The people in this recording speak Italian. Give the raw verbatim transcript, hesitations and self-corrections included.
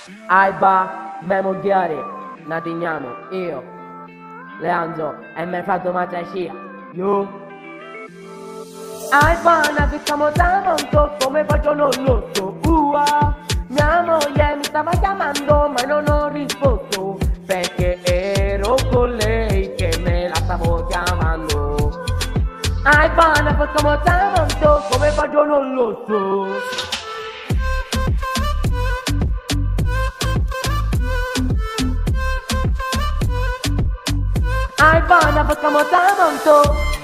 Alba, memogliare, Natignano, io, Leandro e me fatto matascia, io. Alba, facciamo tanto, come faccio non lo so, ua. Mia moglie mi stava chiamando ma non ho risposto, perché ero con lei che me la stavo chiamando. Alba, facciamo tanto, come faccio non lo so. Alba, facciamo tanto.